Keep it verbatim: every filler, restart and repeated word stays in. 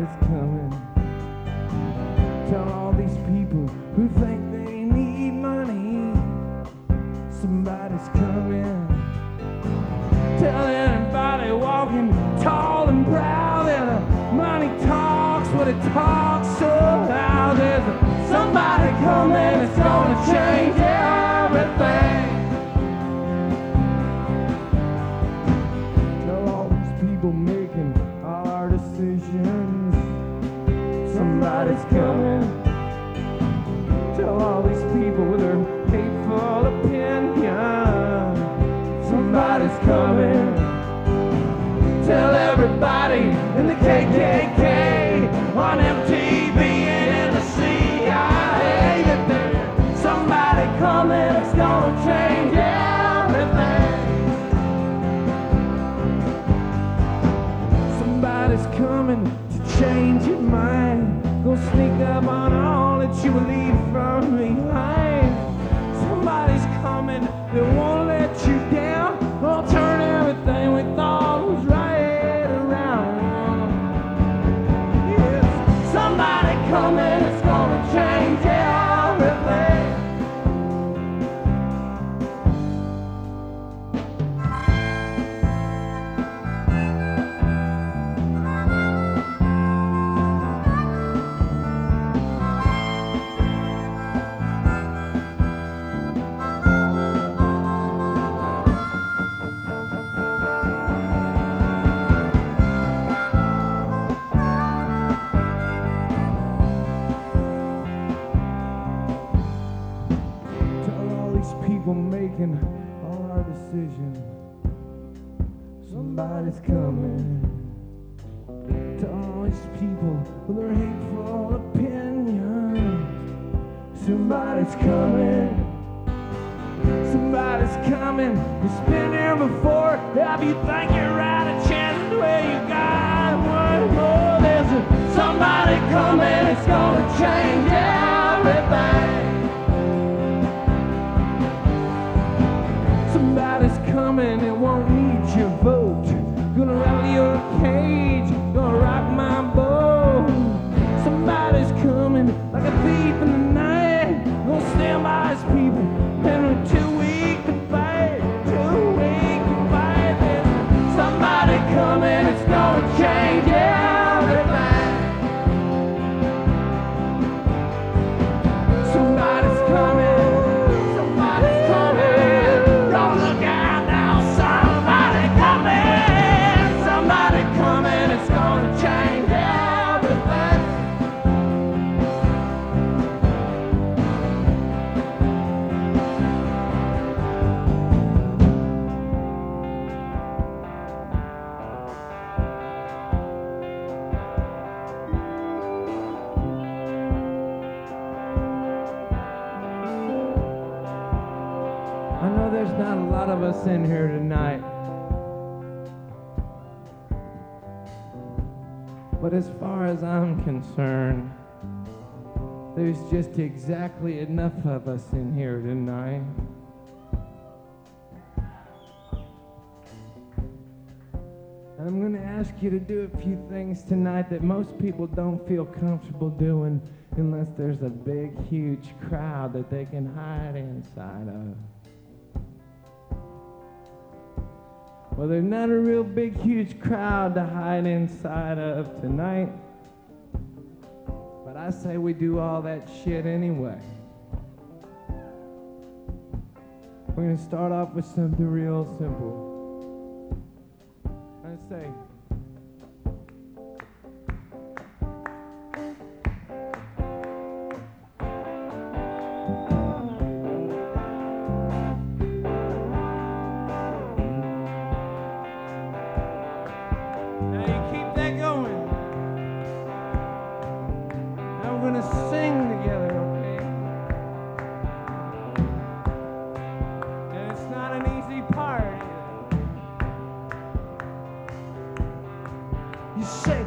somebody's coming. Tell all these people who think they need money, somebody's coming. Tell anybody walking tall and proud that uh, money talks what it talks so loud. There's uh, somebody coming that's gonna change everything. Tell all these people making all our decisions, somebody's coming. Tell all these people with their hateful opinion, somebody's coming. Tell everybody in the K K K, on M T V and in the C I A that there's somebody coming that's gonna change everything. Somebody's coming to change your mind. Gonna sneak up on all that you leave from behind. Somebody's coming that won't let you down. Gonna turn everything we thought was right around. Yes, somebody coming that's gonna change everything. People making all our decisions, somebody's coming. To all these people with their hateful opinions, somebody's coming. Somebody's coming. You've been here before. If you think you're right, a chance where you got one more. There's a, somebody coming. It's gonna change everything. Somebody's coming, it won't need your vote. Gonna rattle your cage, gonna rock my boat. Somebody's coming like a thief in the night. Gonna stand by his people, and we're too weak to fight, too weak to fight. There's somebody coming, it's gonna change everything. Somebody's coming. I know there's not a lot of us in here tonight, but as far as I'm concerned, there's just exactly enough of us in here tonight. And I'm going to ask you to do a few things tonight that most people don't feel comfortable doing unless there's a big, huge crowd that they can hide inside of. Well, there's not a real big, huge crowd to hide inside of tonight, but I say we do all that shit anyway. We're gonna start off with something real simple. I say, you say